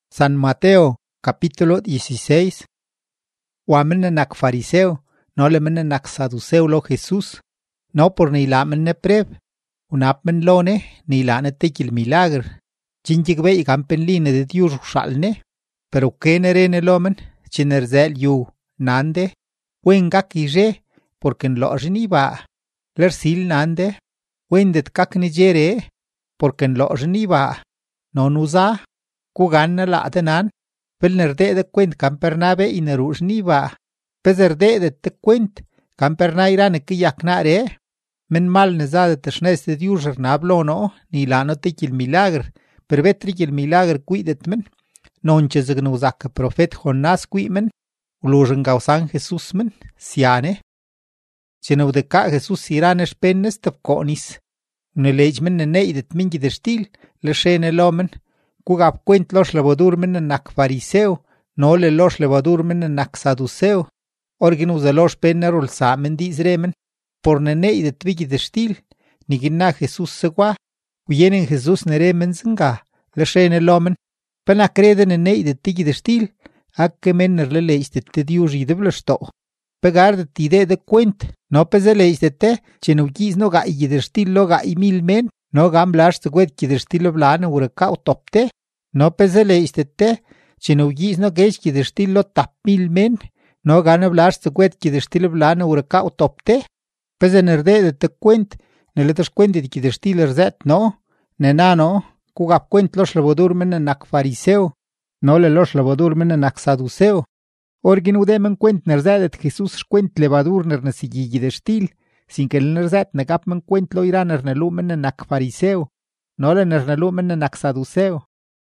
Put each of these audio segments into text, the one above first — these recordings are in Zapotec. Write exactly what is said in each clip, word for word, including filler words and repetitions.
San Mateo, capítulo dieciséis. Wamenanak fariseo, no le menanak saduceo lo Jesús, no por ni la men ne preb, unapmen lone, ni la ne tekil milagr, jinjigbe y gampenline de Dios shalne, pero que nerene lomen, chinerzel yu, nande, wengak ije, porque en lo jeniba, lersil nande, wendet kak nigere, porque en lo jeniba, no nuza, kugan la denan, pel nerde de kwent kampernabe y nerush niba, pezerde de te kwent, kampernaira ne kiyaknare, men mal nezade teshnes de diuser nablono, ni lano tekil milagr, per vetrikil milagr kuidet men, nonche zegnuzak profet Jonás kuimen, ulojen gausan Jesús men, siane. Chenau de ka Jesús irane spennes tepkonis, ne lejmen ne neidet mingi de stil, le shene lomen, kugab kwent los levadurmen nak fariseo, no le los levadurmen nak saduceo, orginus de los pennerul samen disremen, por nenei de twigi de stil, ni gina Jesús segua, uyenen Jesús neremen zinga, le shene lomen, pena crede nenei de tigi de stil, akke menner le leis de te diuji de blesto. Pegar de tide de kwent, no peze leis de te, chenu giz no ga i de stil lo ga i mil men, no gam lash te gwed ki de stil blane ure ka utopte, no peze leis de te, chenu giz no geis ki de stil lo tap mil men, no gana blash te gwed ki de stil blane ure ka utopte, peze nerde de te kwent, ne letas kwent de ki de stil erzet no, ne nano, kugap kwent los levadurmen nak fariseo, no le los levadurmen nak saduceo, orgin udemen kwent nerzedet Jesús kwent levadur ner nesigigi de stil, sin que el nerzet negapmen kwent lo iran er nelumen nak fariseo, no le ner nelumen nak saduceo.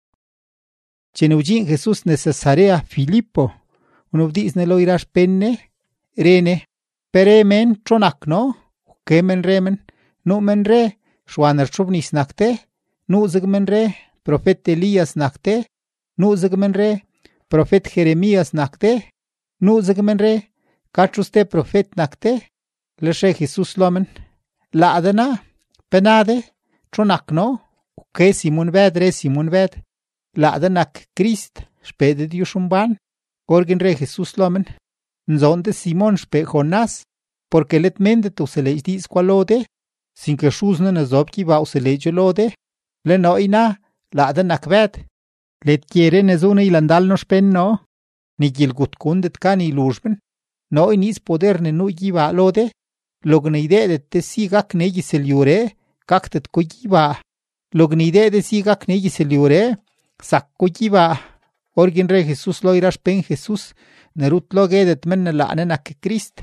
Chenujin Jesús necesarea Filipo, unubdiz ne lo irash penne, rene, peremen tronak no, kemen remen, numen re, shuaner chubnis nakte, nuzigmen re, profet Elías nakte, nuzigmen re, profet Jeremías nakte, nuzigmen re, kachuste profet nakte, leshe Jesús lomen, la adena, penade, tronak no, que Simon ved re Simon ved, la adenak Christ, spede diushumban, gorgen re Jesús lomen, nzonde Simon spe Jonás, porque let mende tu se leis dis qualode, sin que shuzne ne zobki va se leis lode, le no ina, la adenak ved, let quiere ne zone ilandal no spen no, ni gil gutkundet kan i lujben, no inis poder ne nu giva lode, logne ide de te sigak ne gisel jure, kaktet ko giva, logne ide de sigak ne gisel jure, sakko giva, orgin re Jesús lo irash pen Jesús, nerut lo gedet men la anenak Christ.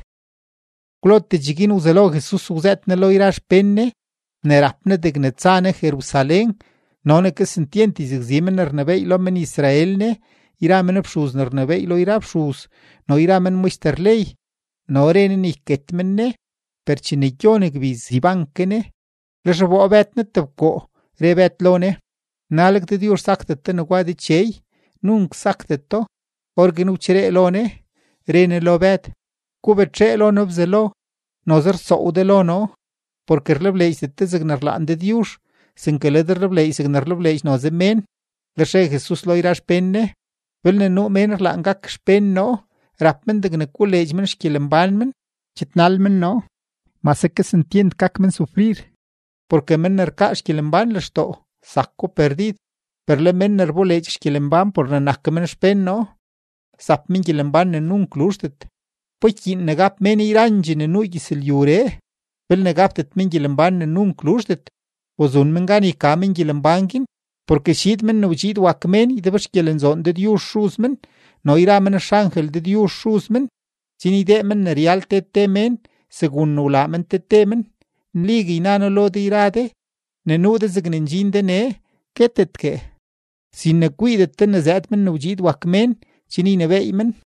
Klot te jigin uzelo Jesús uzet ne lo irash penne, nerapne degnetzane Jerusalén, none que sentienti zigzimen nernevei lo men Israel ne, iramen pshuz nernevei lo ira pshuz, no iramen muisterlei, no renen iketmen ne, perchinegionek viz zibankene, lesho vet ne tevko, rebet lone, naleg de Dios saktet ne guadi chei, nunk sakteto, orgen uchere lone, rene lo vet, kubeche lo nobzelo, nozer soude lo no, porque rebleis de tezegnerlan de Dios, sin que le rebleis egnerleis no zemen, leshe Jesús lo irash penne, velne no mener la angak spen no, rapmen de gne kulejmen shkilembanmen, chitnalmen no, mas que se entiende kakmen sufrir, porque mener ka shkilemban lesto, sakko perdid, per le mener bolej shkilemban por nanakmen spen no, sapmin kilemban ne nun klustet, poikin negap men iranji ne nu gisel jure, vel negap tet min kilemban ne nun klustet, ozun men gani kamen kilembangin, porque shidmen no jid wakmen i debesh kilenzon de Dios shuzmen, no iramen shangel de Dios shuzmen, sin idemen ne real tetemen, según nulamen tetemen, ligi nano lo de irade, ne nu de zigninjin de ne, ketetke. Sin ne cuidet ten zedmen no jid wakmen, chini ne veimen,